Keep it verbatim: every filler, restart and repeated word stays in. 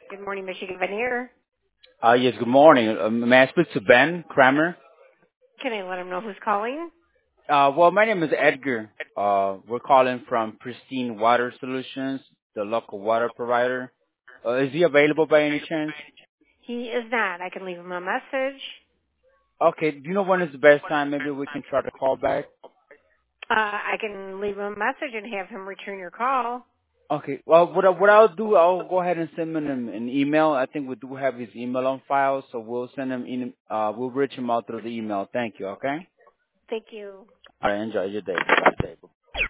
Good morning, Michigan Veneer. Uh, yes, good morning. Uh, may I speak to Ben Kramer? Can I let him know who's calling? Uh, well, my name is Edgar. Uh, we're calling from Pristine Water Solutions, the local water provider. Uh, is he available by any chance? He is not. I can leave him a message. Okay, do you know when is the best time? Maybe we can try to call back. Uh, I can leave him a message and have him return your call. Okay, well, what, I, what I'll do, I'll go ahead and send him an, an email. I think we do have his email on file, so we'll send him, in, uh, we'll reach him out through the email. Thank you, okay? Thank you. All right, enjoy your day. Bye-bye.